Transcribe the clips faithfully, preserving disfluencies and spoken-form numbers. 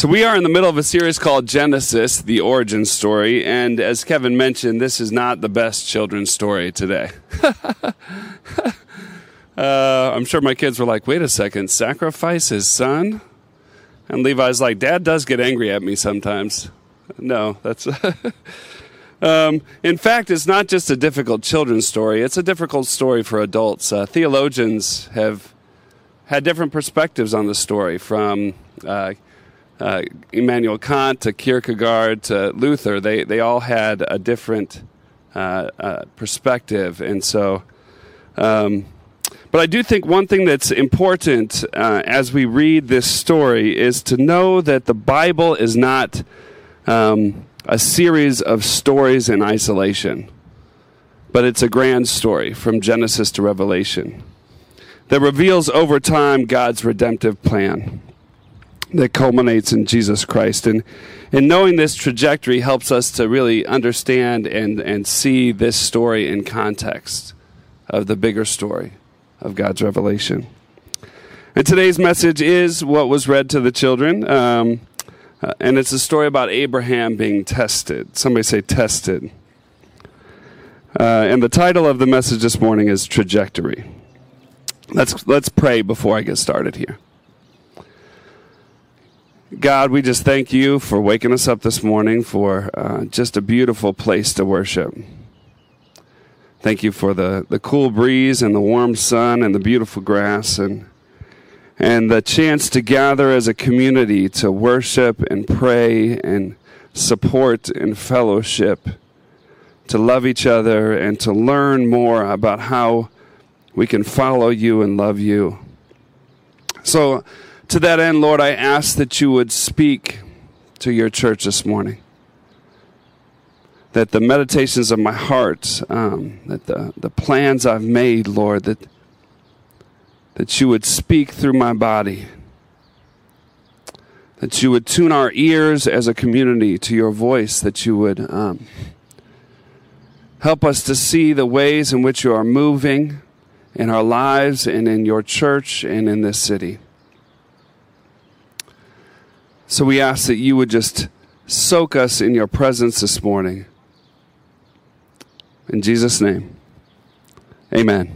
So we are in the middle of a series called Genesis, the origin story, and as Kevin mentioned, this is not the best children's story today. uh, I'm sure my kids were like, wait a second, sacrifice his son? And Levi's like, Dad does get angry at me sometimes. No, that's... um, in fact, it's not just a difficult children's story, it's a difficult story for adults. Uh, theologians have had different perspectives on the story, from... Uh, Uh, Immanuel Kant to Kierkegaard to Luther. They they all had a different uh, uh, perspective, and so. Um, but I do think one thing that's important uh, as we read this story is to know that the Bible is not um, a series of stories in isolation, but it's a grand story from Genesis to Revelation that reveals over time God's redemptive plan that culminates in Jesus Christ. And, and knowing this trajectory helps us to really understand and, and see this story in context of the bigger story of God's revelation. And today's message is what was read to the children, um, uh, and it's a story about Abraham being tested. Somebody say tested. Uh, and the title of the message this morning is Trajectory. Let's let's pray before I get started here. God, we just thank you for waking us up this morning, for uh, just a beautiful place to worship. Thank you for the, the cool breeze and the warm sun and the beautiful grass, and and the chance to gather as a community to worship and pray and support and fellowship, to love each other and to learn more about how we can follow you and love you. So, to that end, Lord, I ask that you would speak to your church this morning. That the meditations of my heart, um, that the, the plans I've made, Lord, that, that you would speak through my body. That you would tune our ears as a community to your voice. That you would um, help us to see the ways in which you are moving in our lives and in your church and in this city. So we ask that you would just soak us in your presence this morning. In Jesus' name, amen.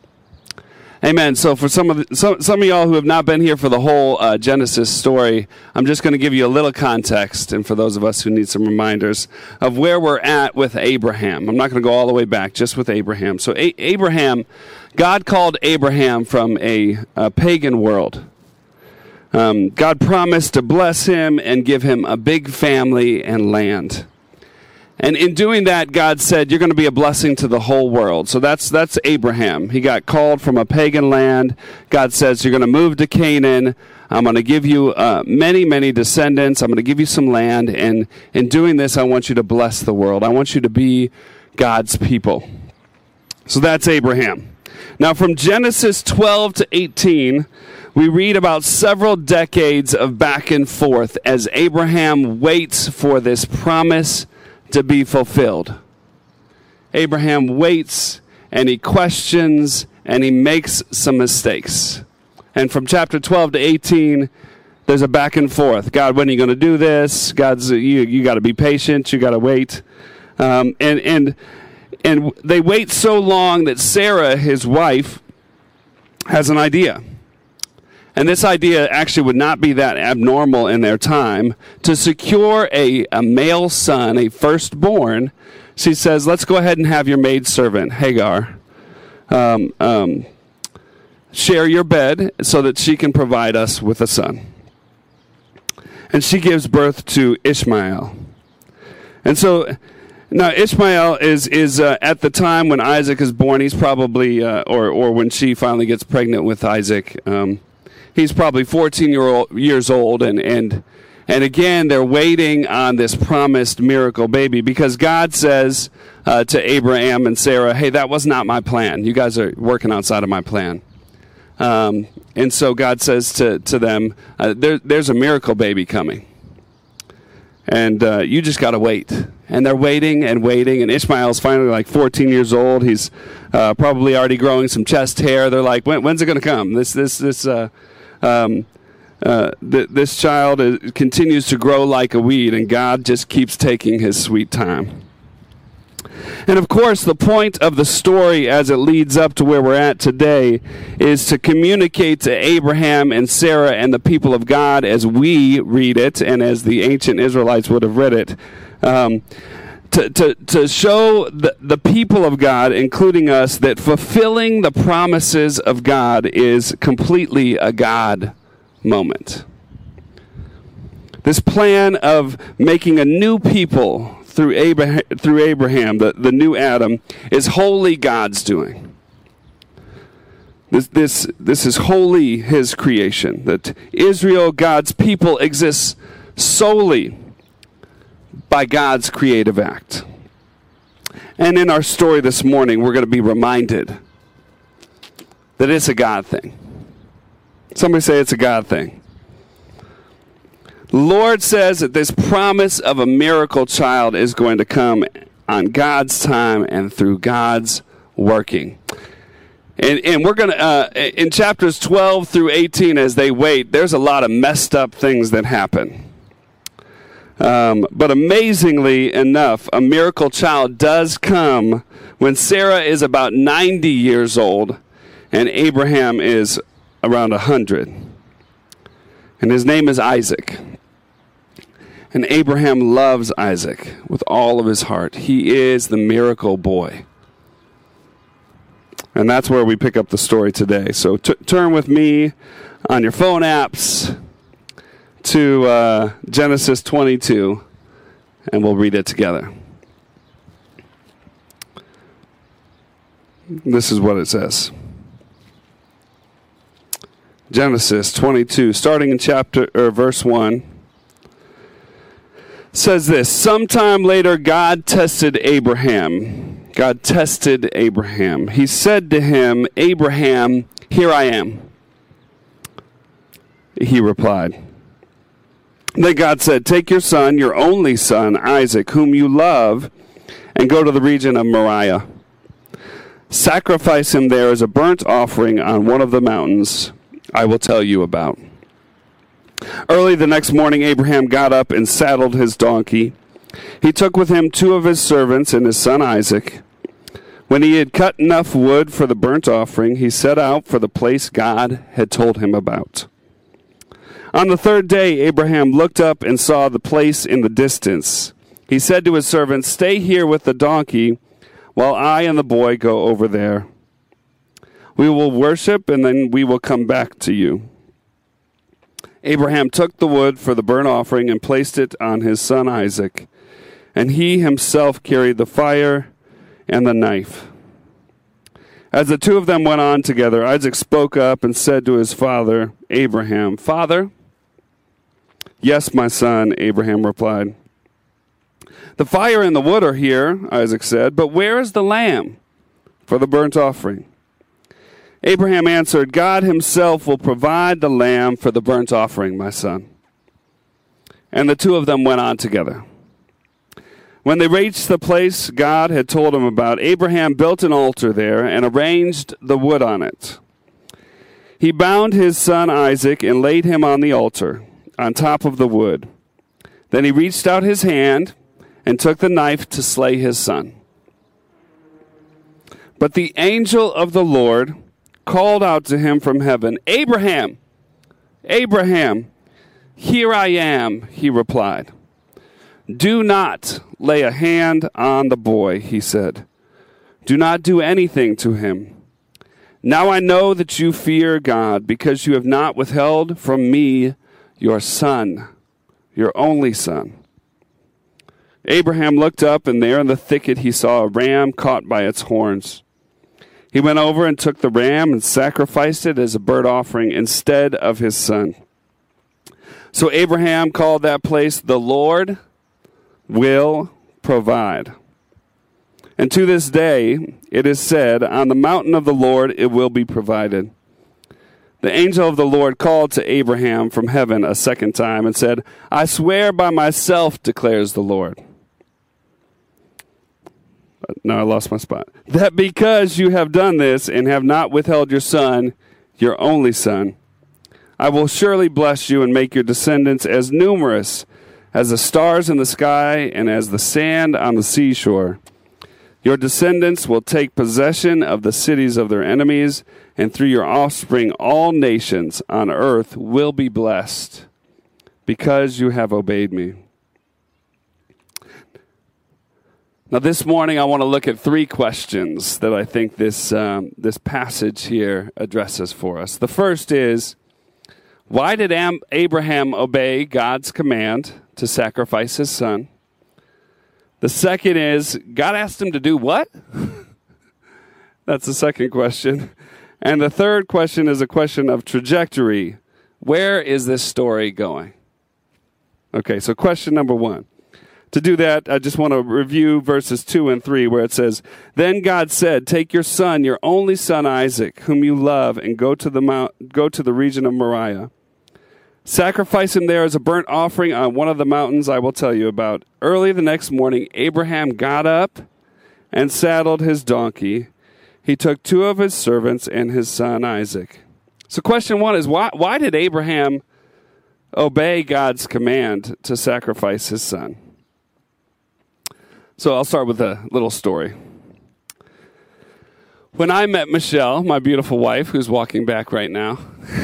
Amen. So for some of the, some, some of y'all who have not been here for the whole uh, Genesis story, I'm just going to give you a little context, and for those of us who need some reminders of where we're at with Abraham. I'm not going to go all the way back, just with Abraham. So a- Abraham, God called Abraham from a, a pagan world. Um, God promised to bless him and give him a big family and land. And in doing that, God said, you're going to be a blessing to the whole world. So that's that's Abraham. He got called from a pagan land. God says, you're going to move to Canaan. I'm going to give you uh, many, many descendants. I'm going to give you some land. And in doing this, I want you to bless the world. I want you to be God's people. So that's Abraham. Now, from Genesis twelve to eighteen, we read about several decades of back and forth as Abraham waits for this promise to be fulfilled. Abraham waits, and he questions, and he makes some mistakes. And from chapter twelve to eighteen, there's a back and forth. God, when are you going to do this? God's you. You got to be patient. You got to wait. Um, and and and they wait so long that Sarah, his wife, has an idea. And this idea actually would not be that abnormal in their time. To secure a, a male son, a firstborn, she says, let's go ahead and have your maidservant, Hagar, um, um, share your bed so that she can provide us with a son. And she gives birth to Ishmael. And so now Ishmael is is uh, at the time when Isaac is born, he's probably, uh, or, or when she finally gets pregnant with Isaac, um, he's probably fourteen year old, years old, and, and and again, they're waiting on this promised miracle baby because God says uh, to Abraham and Sarah, hey, that was not my plan. You guys are working outside of my plan. Um, and so God says to, to them, uh, there, there's a miracle baby coming. And uh, you just got to wait. And they're waiting and waiting, and Ishmael's finally like fourteen years old. He's uh, probably already growing some chest hair. They're like, when, when's it going to come? This, this, this... Uh, Um, uh, th- this child is, continues to grow like a weed, and God just keeps taking his sweet time. And of course, the point of the story as it leads up to where we're at today is to communicate to Abraham and Sarah and the people of God as we read it and as the ancient Israelites would have read it, um, to, to, to show the, the people of God, including us, that fulfilling the promises of God is completely a God moment. This plan of making a new people through Abraham, through Abraham, the, the new Adam, is wholly God's doing. This, this, this is wholly his creation. That Israel, God's people, exists solely by God's creative act. And in our story this morning, we're going to be reminded that it's a God thing. Somebody say it's a God thing. The Lord says that this promise of a miracle child is going to come on God's time and through God's working. And, and we're going to, uh, in chapters twelve through eighteen, as they wait, there's a lot of messed up things that happen. Um, but amazingly enough, a miracle child does come when Sarah is about ninety years old and Abraham is around one hundred. And his name is Isaac. And Abraham loves Isaac with all of his heart. He is the miracle boy. And that's where we pick up the story today. So t- turn with me on your phone apps to uh, Genesis twenty-two, and we'll read it together. This is what it says. Genesis twenty-two, starting in chapter or verse one. Says this: sometime later God tested Abraham. God tested Abraham. He said to him, Abraham, here I am. He replied. Then God said, take your son, your only son, Isaac, whom you love, and go to the region of Moriah. Sacrifice him there as a burnt offering on one of the mountains I will tell you about. Early the next morning, Abraham got up and saddled his donkey. He took with him two of his servants and his son Isaac. When he had cut enough wood for the burnt offering, he set out for the place God had told him about. On the third day, Abraham looked up and saw the place in the distance. He said to his servants, stay here with the donkey while I and the boy go over there. We will worship and then we will come back to you. Abraham took the wood for the burnt offering and placed it on his son Isaac, and he himself carried the fire and the knife. As the two of them went on together, Isaac spoke up and said to his father, Abraham, Father? Yes, my son, Abraham replied. The fire and the wood are here, Isaac said, but where is the lamb for the burnt offering? Abraham answered, God himself will provide the lamb for the burnt offering, my son. And the two of them went on together. When they reached the place God had told him about, Abraham built an altar there and arranged the wood on it. He bound his son Isaac and laid him on the altar, on top of the wood. Then he reached out his hand and took the knife to slay his son. But the angel of the Lord called out to him from heaven, Abraham, Abraham, here I am, he replied. Do not lay a hand on the boy, he said. Do not do anything to him. Now I know that you fear God, because you have not withheld from me your son, your only son. Abraham looked up, and there in the thicket he saw a ram caught by its horns. He went over and took the ram and sacrificed it as a burnt offering instead of his son. So Abraham called that place, the Lord will provide. And to this day it is said, on the mountain of the Lord it will be provided. The angel of the Lord called to Abraham from heaven a second time and said, I swear by myself, declares the Lord. No, I lost my spot. That because you have done this and have not withheld your son, your only son, I will surely bless you and make your descendants as numerous as the stars in the sky and as the sand on the seashore. Your descendants will take possession of the cities of their enemies, and through your offspring all nations on earth will be blessed, because you have obeyed me. Now this morning I want to look at three questions that I think this, um, this passage here addresses for us. The first is, why did Am- Abraham obey God's command to sacrifice his son? The second is, God asked him to do what? That's the second question. And the third question is a question of trajectory. Where is this story going? Okay, so question number one. To do that, I just want to review verses two and three where it says, Then God said, Take your son, your only son Isaac, whom you love, and go to the mount, go to the region of Moriah. Sacrifice him there as a burnt offering on one of the mountains I will tell you about. Early the next morning, Abraham got up and saddled his donkey. He took two of his servants and his son Isaac. So question one is, why, why did Abraham obey God's command to sacrifice his son? So I'll start with a little story. When I met Michelle, my beautiful wife, who's walking back right now,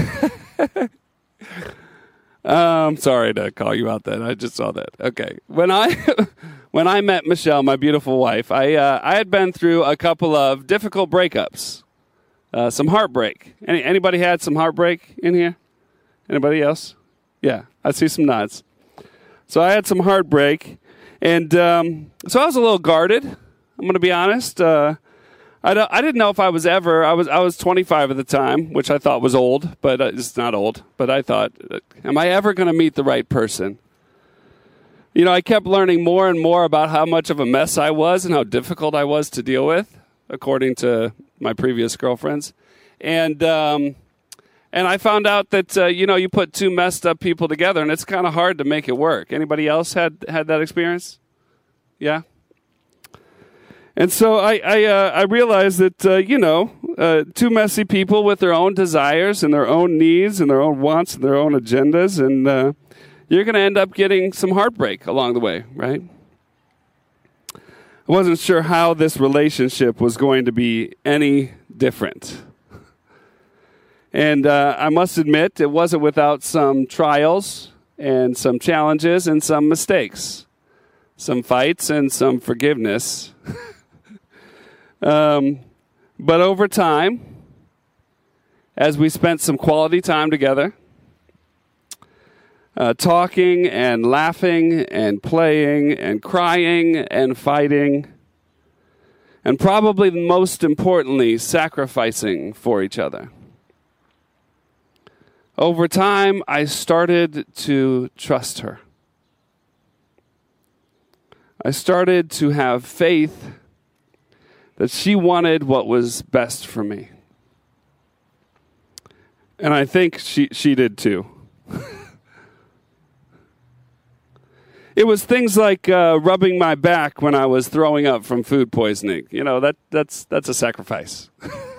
I'm um, sorry to call you out then. I just saw that. Okay. When I when I met Michelle, my beautiful wife, I uh, I had been through a couple of difficult breakups, uh, some heartbreak. Any anybody had some heartbreak in here? Anybody else? Yeah, I see some nods. So I had some heartbreak, and um, so I was a little guarded. I'm going to be honest. Uh, I, don't, I didn't know if I was ever, I was I was twenty-five at the time, which I thought was old, but uh, it's not old. But I thought, am I ever going to meet the right person? You know, I kept learning more and more about how much of a mess I was and how difficult I was to deal with, according to my previous girlfriends. And um, and I found out that, uh, you know, you put two messed up people together, and it's kind of hard to make it work. Anybody else had, had that experience? Yeah? And so I I, uh, I realized that, uh, you know, uh, two messy people with their own desires and their own needs and their own wants and their own agendas, and uh, you're going to end up getting some heartbreak along the way, right? I wasn't sure how this relationship was going to be any different. And uh, I must admit, it wasn't without some trials and some challenges and some mistakes, some fights and some forgiveness. Um, but over time, as we spent some quality time together, uh, talking and laughing and playing and crying and fighting, and probably most importantly, sacrificing for each other. Over time, I started to trust her. I started to have faith that she wanted what was best for me. And I think she, she did too. It was things like uh, rubbing my back when I was throwing up from food poisoning. You know, that that's that's a sacrifice.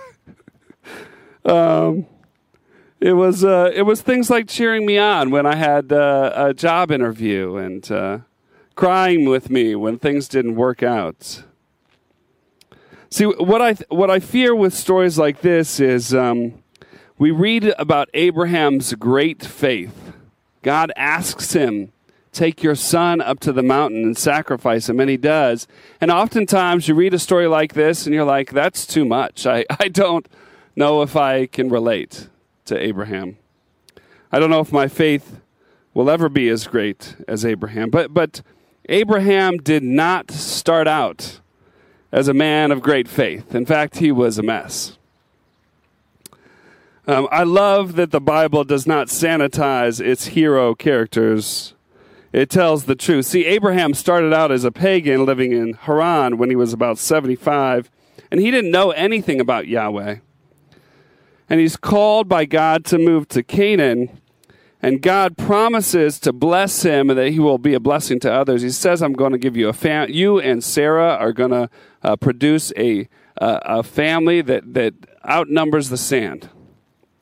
um, it was uh, it was things like cheering me on when I had uh, a job interview and uh, crying with me when things didn't work out. See, what I what I fear with stories like this is um, we read about Abraham's great faith. God asks him, take your son up to the mountain and sacrifice him, and he does. And oftentimes you read a story like this and you're like, that's too much. I, I don't know if I can relate to Abraham. I don't know if my faith will ever be as great as Abraham. But but Abraham did not start out as a man of great faith. In fact, he was a mess. Um, I love that the Bible does not sanitize its hero characters. It tells the truth. See, Abraham started out as a pagan living in Haran when he was about seventy-five, and he didn't know anything about Yahweh. And he's called by God to move to Canaan, and God promises to bless him and that he will be a blessing to others. He says, I'm going to give you a family. You and Sarah are going to uh, produce a uh, a family that, that outnumbers the sand.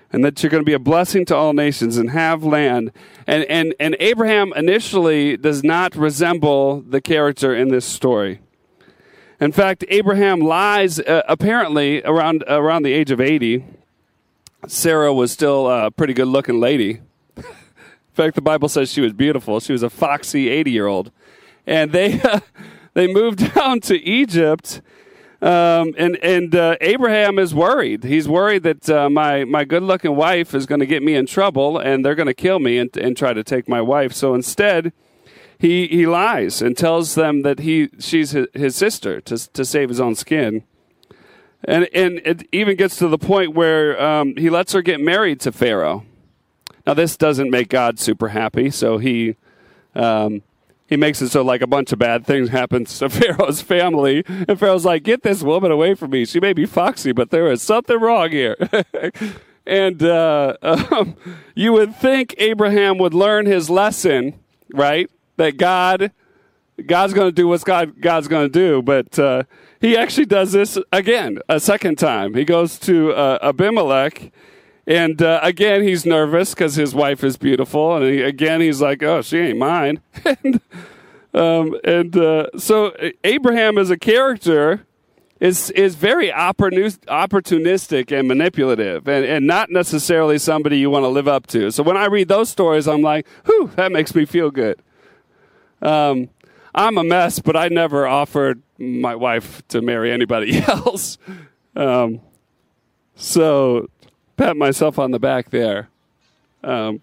and that you're going to be a blessing to all nations and have land. And, and, and Abraham initially does not resemble the character in this story. In fact, Abraham lies uh, apparently around around the age of eighty. Sarah was still a pretty good-looking lady. In fact, the Bible says she was beautiful. She was a foxy eighty-year-old. And they uh, they moved down to Egypt, um, and, and uh, Abraham is worried. He's worried that uh, my, my good-looking wife is going to get me in trouble, and they're going to kill me and, and try to take my wife. So instead, he he lies and tells them that he she's his, his sister to to save his own skin. And and it even gets to the point where um, he lets her get married to Pharaoh. Now, this doesn't make God super happy, so he um, he makes it so like a bunch of bad things happen to Pharaoh's family. And Pharaoh's like, get this woman away from me. She may be foxy, but there is something wrong here. and uh, um, you would think Abraham would learn his lesson, right? That God... God's going to do what God, God's going to do, but uh, he actually does this again, a second time. He goes to uh, Abimelech, and uh, again he's nervous because his wife is beautiful, and he, again he's like, oh, she ain't mine. and um, and uh, so Abraham as a character is is very opportunistic and manipulative, and, and not necessarily somebody you want to live up to. So when I read those stories, I'm like, whew, that makes me feel good. Um. I'm a mess, but I never offered my wife to marry anybody else. Um, so, pat myself on the back there. Um,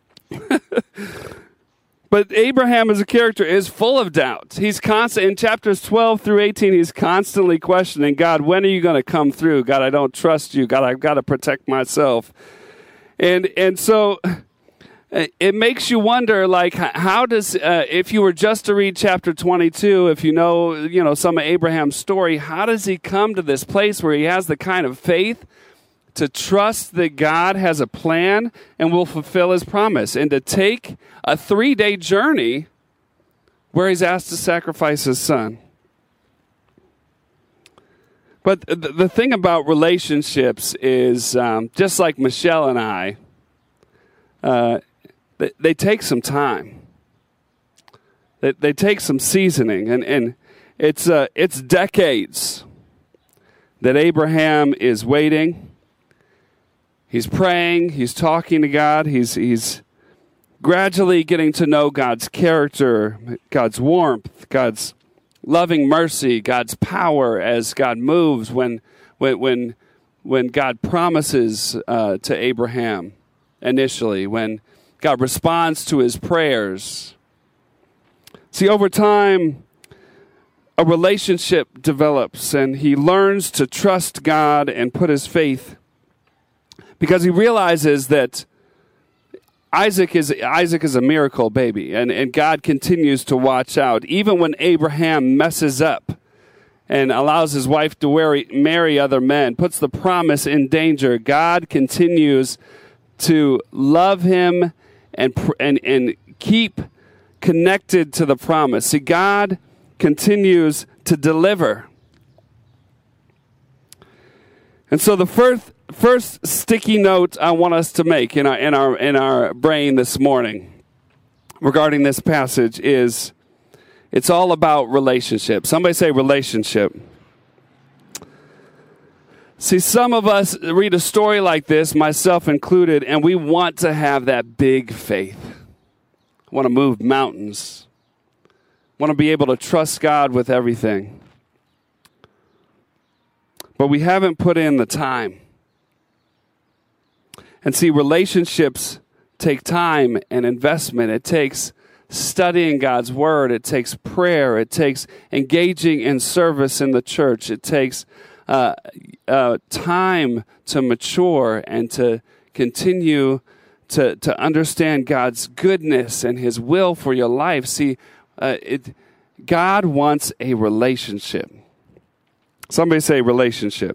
but Abraham as a character is full of doubt. He's constant in chapters twelve through eighteen. He's constantly questioning God. When are you going to come through? God, I don't trust you. God, I've got to protect myself. And and so. It makes you wonder, like, how does, uh, if you were just to read chapter twenty-two, if you know, you know, some of Abraham's story, how does he come to this place where he has the kind of faith to trust that God has a plan and will fulfill his promise, and to take a three-day journey where he's asked to sacrifice his son? But the, the thing about relationships is, um, just like Michelle and I, uh, they take some time. They, they take some seasoning, and, and it's uh, it's decades that Abraham is waiting. He's praying. He's talking to God. He's he's gradually getting to know God's character, God's warmth, God's loving mercy, God's power as God moves when when when when God promises uh, to Abraham initially, when God responds to his prayers. See, over time, a relationship develops, and he learns to trust God and put his faith, because he realizes that Isaac is Isaac is a miracle baby, and, and God continues to watch out. Even when Abraham messes up and allows his wife to marry, marry other men, puts the promise in danger, God continues to love him and and and keep connected to the promise. See, God continues to deliver. And so the first first sticky note I want us to make in our in our in our brain this morning regarding this passage is, it's all about relationship. Somebody say relationship. See, some of us read a story like this, myself included, and we want to have that big faith. Want to move mountains. Want to be able to trust God with everything. But we haven't put in the time. And see, relationships take time and investment. It takes studying God's word. It takes prayer. It takes engaging in service in the church. It takes Uh, uh, time to mature and to continue to to understand God's goodness and his will for your life. See, uh, it, God wants a relationship. Somebody say relationship.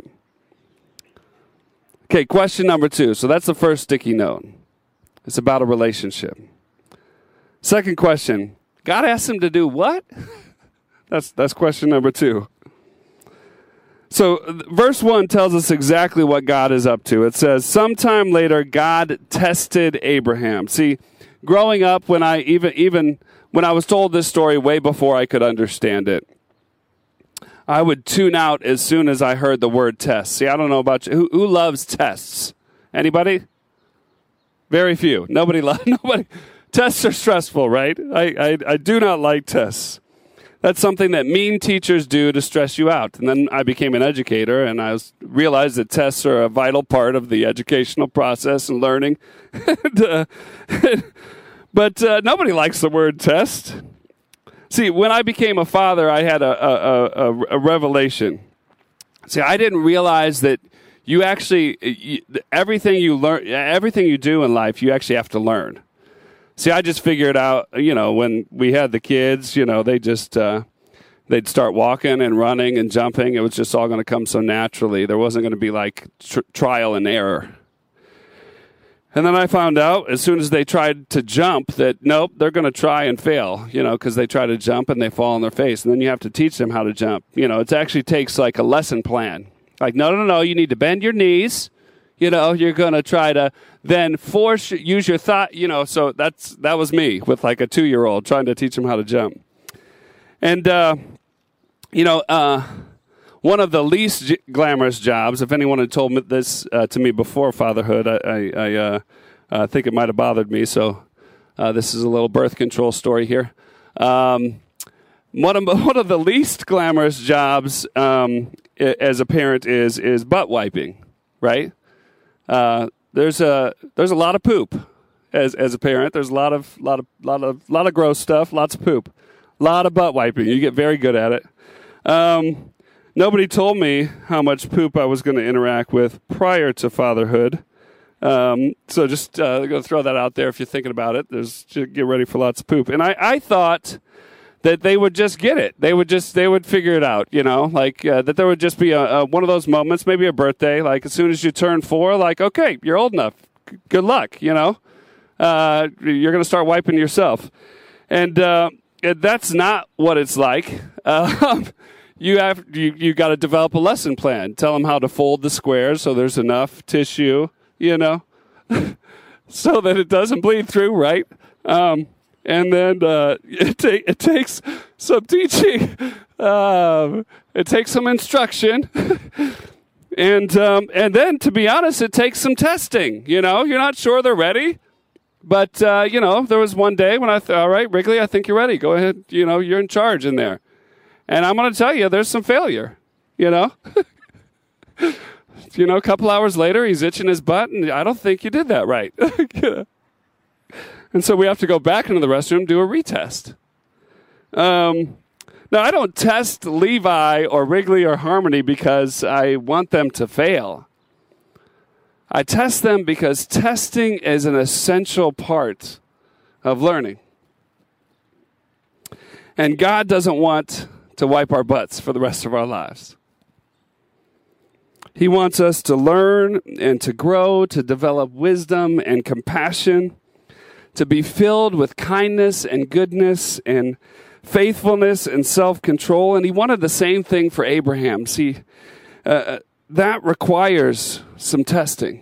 Okay, question number two. So that's the first sticky note. It's about a relationship. Second question. God asked him to do what? that's that's question number two. So verse one tells us exactly what God is up to. It says, sometime later, God tested Abraham. See, growing up, when I even even when I was told this story way before I could understand it, I would tune out as soon as I heard the word test. See, I don't know about you. Who, who loves tests? Anybody? Very few. Nobody loves. Nobody. Tests are stressful, right? I, I I do not like tests. That's something that mean teachers do to stress you out. And then I became an educator, and I was, realized that tests are a vital part of the educational process and learning. and, uh, but uh, nobody likes the word test. See, when I became a father, I had a, a, a, a revelation. See, I didn't realize that you actually, you, everything you learn, everything you do in life, you actually have to learn. See, I just figured out, you know, when we had the kids, you know, they just, uh, they'd start walking and running and jumping. It was just all going to come so naturally. There wasn't going to be like tr- trial and error. And then I found out as soon as they tried to jump that, nope, they're going to try and fail, you know, because they try to jump and they fall on their face. And then you have to teach them how to jump. You know, it actually takes like a lesson plan. Like, no, no, no, you need to bend your knees. You know, you're going to try to then force, use your thought, you know, so that's, that was me with like a two-year-old trying to teach him how to jump. And, uh, you know, uh, one of the least g- glamorous jobs, if anyone had told me this uh, to me before fatherhood, I, I, I uh, uh, think it might have bothered me. So uh, this is a little birth control story here. Um, one of one of the least glamorous jobs um, as a parent is is butt wiping, right? Uh, there's a there's a lot of poop as as a parent. There's a lot of lot of lot of lot of gross stuff, lots of poop, a lot of butt wiping. You get very good at it. Um, nobody told me how much poop I was going to interact with prior to fatherhood. Um, so just uh, going to throw that out there if you're thinking about it. There's just get ready for lots of poop. And I, I thought that they would just get it. They would just they would figure it out, you know, like uh, that there would just be a, a, one of those moments, maybe a birthday, like as soon as you turn four, like, okay, you're old enough. G- good luck, you know. Uh, you're going to start wiping yourself. And uh, that's not what it's like. Uh, you have you, you got to develop a lesson plan. Tell them how to fold the squares so there's enough tissue, you know, so that it doesn't bleed through, right? Um And then uh, it, ta- it takes some teaching. Um, it takes some instruction. and um, and then, to be honest, it takes some testing. You know, you're not sure they're ready. But, uh, you know, there was one day when I thought, all right, Wrigley, I think you're ready. Go ahead. You know, you're in charge in there. And I'm going to tell you, there's some failure, you know. you know, a couple hours later, he's itching his butt, and I don't think you did that right. you know? And so we have to go back into the restroom, do a retest. Um, now, I don't test Levi or Wrigley or Harmony because I want them to fail. I test them because testing is an essential part of learning. And God doesn't want to wipe our butts for the rest of our lives. He wants us to learn and to grow, to develop wisdom and compassion, to be filled with kindness and goodness and faithfulness and self-control. And he wanted the same thing for Abraham. See, uh, that requires some testing.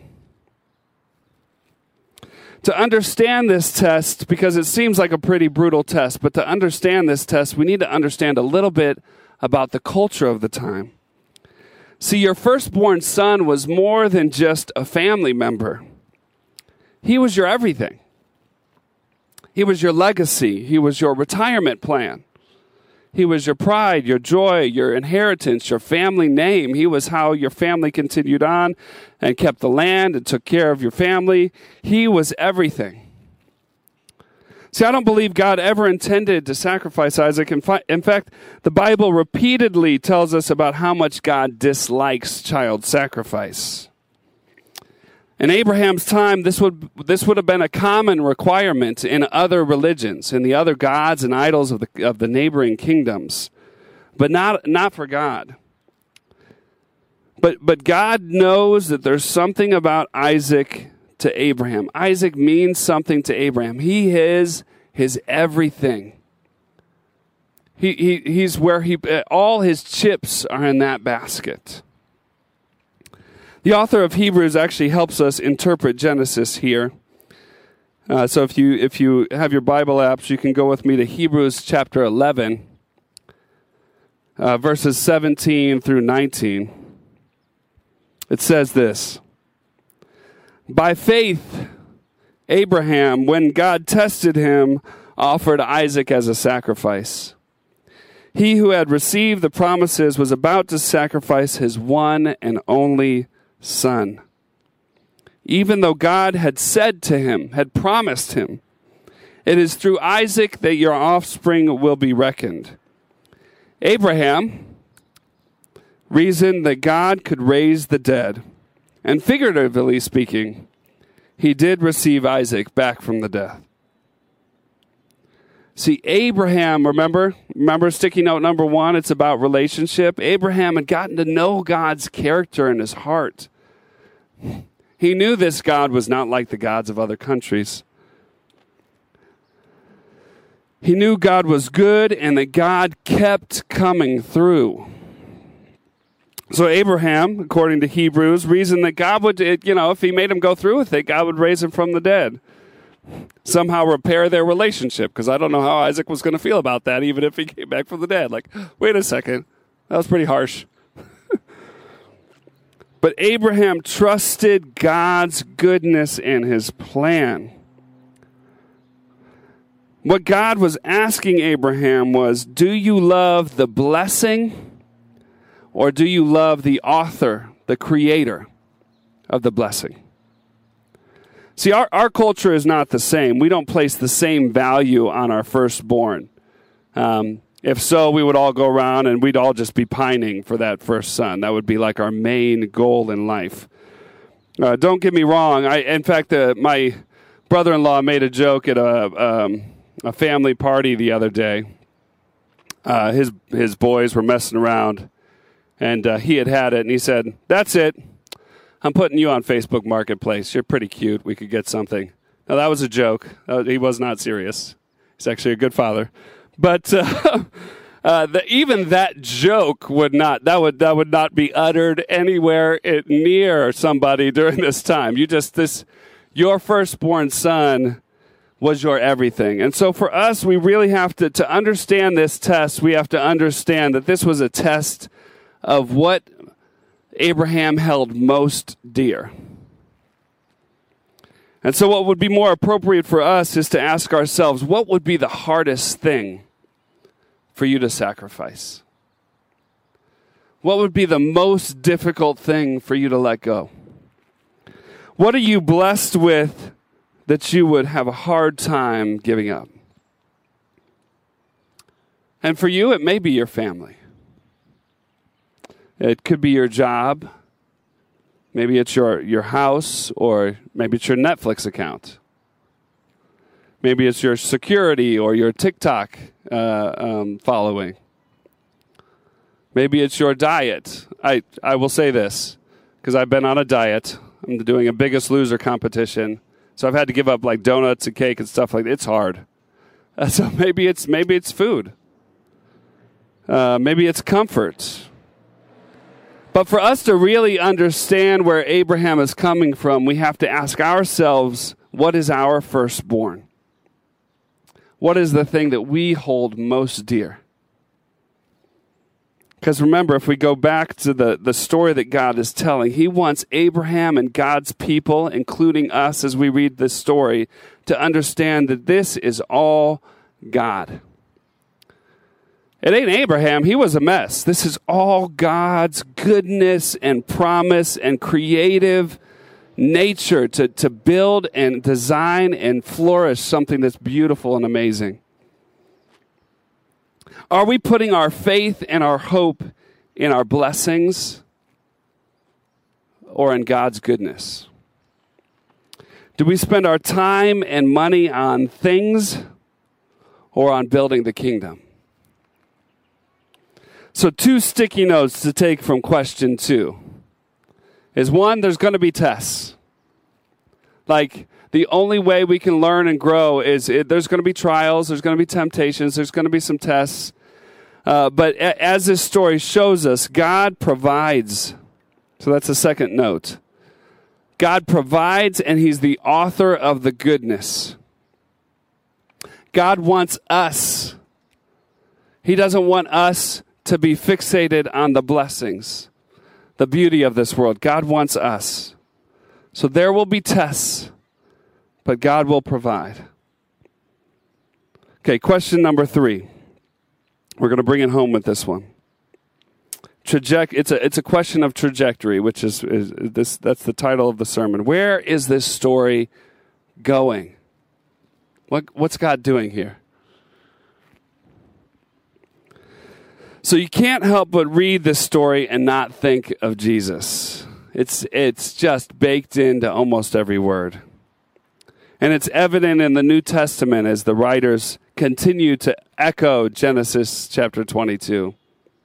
To understand this test, because it seems like a pretty brutal test, but to understand this test, we need to understand a little bit about the culture of the time. See, your firstborn son was more than just a family member. He was your everything. He was your legacy. He was your retirement plan. He was your pride, your joy, your inheritance, your family name. He was how your family continued on and kept the land and took care of your family. He was everything. See, I don't believe God ever intended to sacrifice Isaac. In, fi- in fact, the Bible repeatedly tells us about how much God dislikes child sacrifice. In Abraham's time, this would this would have been a common requirement in other religions, in the other gods and idols of the of the neighboring kingdoms, but not not for God. But but God knows that there's something about Isaac to Abraham. Isaac means something to Abraham. He is his everything. He, he he's where he all his chips are in that basket. The author of Hebrews actually helps us interpret Genesis here. Uh, so if you if you have your Bible apps, you can go with me to Hebrews chapter eleven, uh, verses seventeen through nineteen. It says this: By faith, Abraham, when God tested him, offered Isaac as a sacrifice. He who had received the promises was about to sacrifice his one and only son, even though God had said to him, had promised him, "It is through Isaac that your offspring will be reckoned." Abraham reasoned that God could raise the dead, and figuratively speaking, he did receive Isaac back from the death. See, Abraham, remember, remember sticky note number one, it's about relationship. Abraham had gotten to know God's character in his heart. He knew this God was not like the gods of other countries. He knew God was good and that God kept coming through. So Abraham, according to Hebrews, reasoned that God would, you know, if he made him go through with it, God would raise him from the dead. Somehow repair their relationship, because I don't know how Isaac was going to feel about that, even if he came back from the dead. Like, wait a second, that was pretty harsh. But Abraham trusted God's goodness and his plan. What God was asking Abraham was, do you love the blessing, or do you love the author, the creator of the blessing? See, our, our culture is not the same. We don't place the same value on our firstborn. Um, if so, we would all go around and we'd all just be pining for that first son. That would be like our main goal in life. Uh, don't get me wrong. I, in fact, uh, my brother-in-law made a joke at a, um, a family party the other day. Uh, his his boys were messing around, and uh, he had had it, and he said, "That's it. I'm putting you on Facebook Marketplace. You're pretty cute. We could get something." Now, that was a joke. Uh, he was not serious. He's actually a good father. But uh, uh, the, even that joke would not, that would that would not be uttered anywhere it, near somebody during this time. You just, this, your firstborn son was your everything. And so for us, we really have to, to understand this test, we have to understand that this was a test of what Abraham held most dear. And so what would be more appropriate for us is to ask ourselves, what would be the hardest thing for you to sacrifice? What would be the most difficult thing for you to let go? What are you blessed with that you would have a hard time giving up? And for you, it may be your family. It could be your job. Maybe it's your, your house, or maybe it's your Netflix account. Maybe it's your security or your TikTok uh, um, following. Maybe it's your diet. I, I will say this, because I've been on a diet. I'm doing a Biggest Loser competition. So I've had to give up like donuts and cake and stuff like that. It's hard. Uh, so maybe it's maybe it's food. Uh, maybe it's comfort. But for us to really understand where Abraham is coming from, we have to ask ourselves, what is our firstborn? What is the thing that we hold most dear? Because remember, if we go back to the, the story that God is telling, he wants Abraham and God's people, including us as we read this story, to understand that this is all God. It ain't Abraham. He was a mess. This is all God's goodness and promise and creative nature to, to build and design and flourish something that's beautiful and amazing. Are we putting our faith and our hope in our blessings or in God's goodness? Do we spend our time and money on things or on building the kingdom? So two sticky notes to take from question two is, one, there's going to be tests. Like, the only way we can learn and grow is it, there's going to be trials, there's going to be temptations, there's going to be some tests. Uh, but a- as this story shows us, God provides. So that's the second note. God provides, and he's the author of the goodness. God wants us. He doesn't want us to be fixated on the blessings, the beauty of this world. God wants us. So there will be tests, but God will provide. Okay, question number three. We're going to bring it home with this one. Traje- it's a it's a question of trajectory, which is, is this that's the title of the sermon. Where is this story going? What what's God doing here? So you can't help but read this story and not think of Jesus. It's it's just baked into almost every word. And it's evident in the New Testament as the writers continue to echo Genesis chapter twenty-two.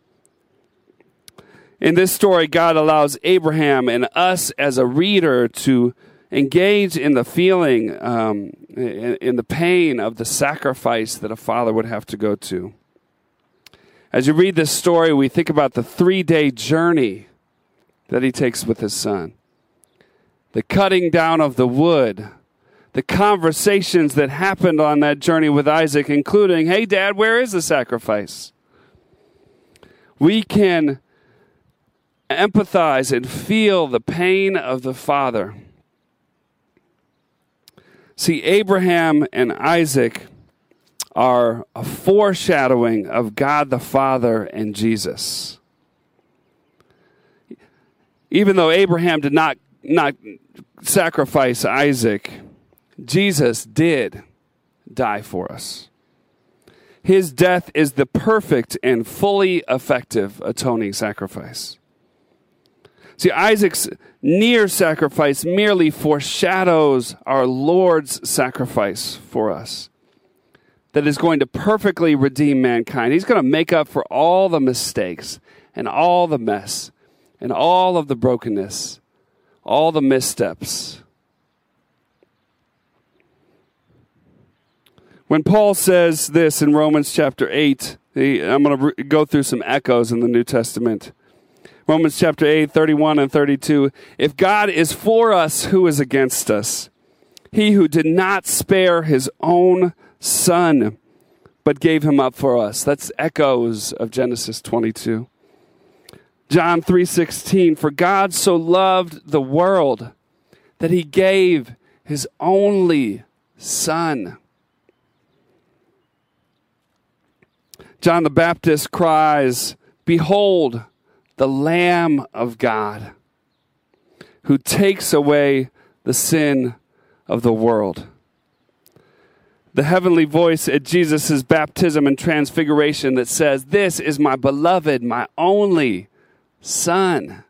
In this story, God allows Abraham and us as a reader to engage in the feeling, um, in, in the pain of the sacrifice that a father would have to go to. As you read this story, we think about the three-day journey that he takes with his son. The cutting down of the wood. The conversations that happened on that journey with Isaac, including, hey, Dad, where is the sacrifice? We can empathize and feel the pain of the father. See, Abraham and Isaac are a foreshadowing of God the Father and Jesus. Even though Abraham did not, not sacrifice Isaac, Jesus did die for us. His death is the perfect and fully effective atoning sacrifice. See, Isaac's near sacrifice merely foreshadows our Lord's sacrifice for us that is going to perfectly redeem mankind. He's going to make up for all the mistakes and all the mess and all of the brokenness, all the missteps. When Paul says this in Romans chapter eight, I'm going to re- go through some echoes in the New Testament. Romans chapter eight, thirty-one and thirty-two. If God is for us, who is against us? He who did not spare his own son, but gave him up for us. That's echoes of Genesis twenty-two. John three sixteen. For God so loved the world that he gave his only son. John the Baptist cries, behold, the Lamb of God, who takes away the sin of the world. The heavenly voice at Jesus' baptism and transfiguration that says, this is my beloved, my only Son.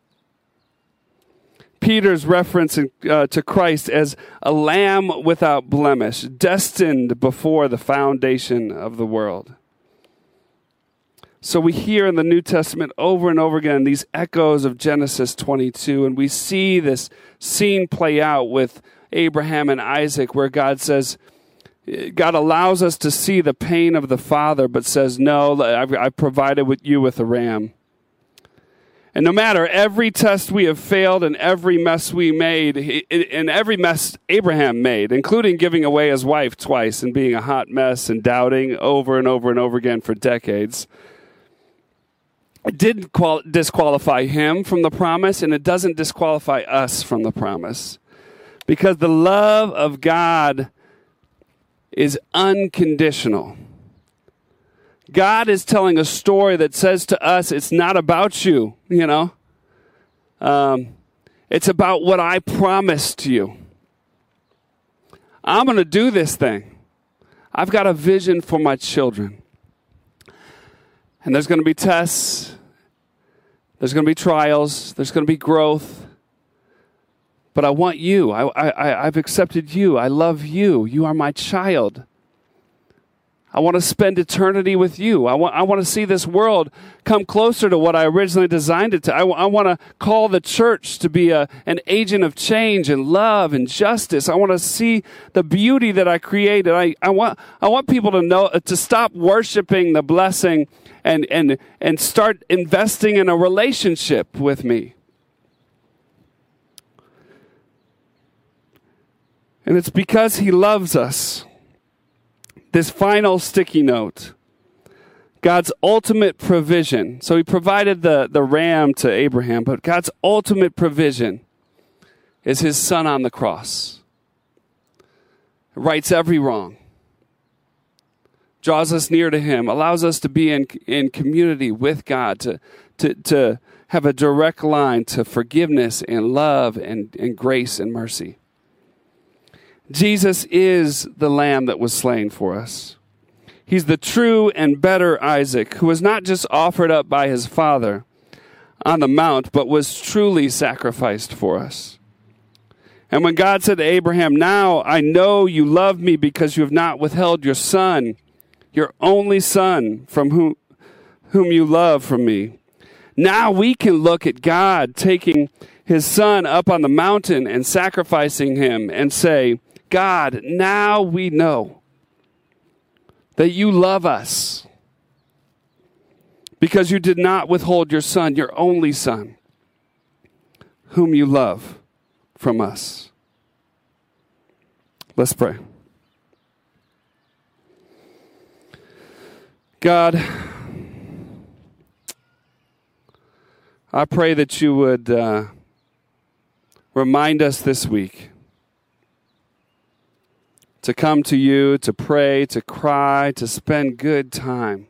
Peter's reference uh, to Christ as a lamb without blemish, destined before the foundation of the world. So we hear in the New Testament over and over again these echoes of Genesis twenty-two, and we see this scene play out with Abraham and Isaac, where God says, God allows us to see the pain of the father, but says, no, I've, I've provided with you with a ram. And no matter every test we have failed and every mess we made, and every mess Abraham made, including giving away his wife twice and being a hot mess and doubting over and over and over again for decades, it didn't qual- disqualify him from the promise, and it doesn't disqualify us from the promise. Because the love of God is unconditional. God is telling a story that says to us, it's not about you, you know. Um, it's about what I promised to you. I'm going to do this thing. I've got a vision for my children. And there's going to be tests. There's going to be trials. There's going to be growth. But I want you. I, I, I've accepted you. I love you. You are my child. I want to spend eternity with you. I want, I want to see this world come closer to what I originally designed it to. I, I want to call the church to be a, an agent of change and love and justice. I want to see the beauty that I created. I, I want, I want people to know, to stop worshiping the blessing and, and, and start investing in a relationship with me. And it's because he loves us. This final sticky note, God's ultimate provision. So he provided the, the ram to Abraham, but God's ultimate provision is his son on the cross. It rights every wrong, draws us near to him, allows us to be in, in community with God, to, to, to have a direct line to forgiveness and love and, and grace and mercy. Jesus is the lamb that was slain for us. He's the true and better Isaac, who was not just offered up by his father on the mount, but was truly sacrificed for us. And when God said to Abraham, "Now I know you love me because you have not withheld your son, your only son, from whom, whom you love from me," now we can look at God taking his son up on the mountain and sacrificing him and say, "God, now we know that you love us because you did not withhold your son, your only son, whom you love, from us." Let's pray. God, I pray that you would uh, remind us this week to come to you, to pray, to cry, to spend good time.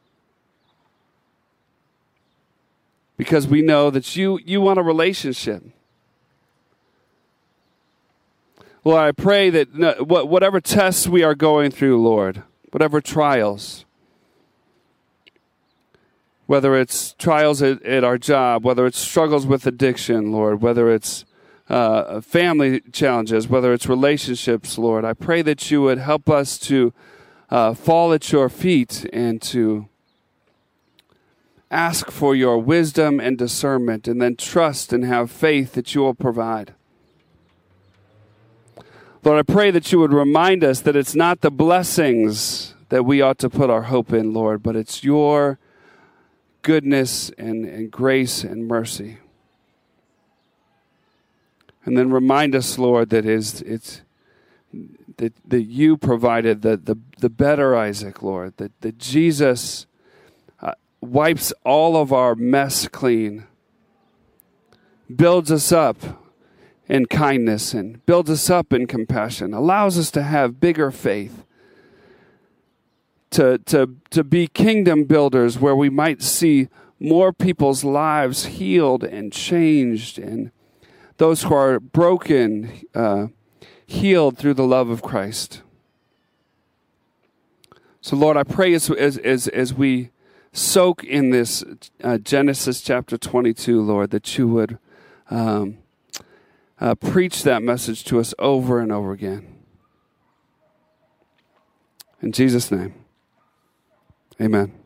Because we know that you, you want a relationship. Lord, I pray that whatever tests we are going through, Lord, whatever trials, whether it's trials at, at our job, whether it's struggles with addiction, Lord, whether it's Uh, family challenges, whether it's relationships, Lord, I pray that you would help us to uh, fall at your feet and to ask for your wisdom and discernment, and then trust and have faith that you will provide. Lord, I pray that you would remind us that it's not the blessings that we ought to put our hope in, Lord, but it's your goodness and, and grace and mercy. And then remind us, Lord, that is it's that, that you provided the, the, the better Isaac, Lord, that, that Jesus uh, wipes all of our mess clean, builds us up in kindness and builds us up in compassion, allows us to have bigger faith, to, to, to be kingdom builders where we might see more people's lives healed and changed, and those who are broken, uh, healed through the love of Christ. So, Lord, I pray as as as, as we soak in this uh, Genesis chapter twenty-two, Lord, that you would um, uh, preach that message to us over and over again. In Jesus' name, amen.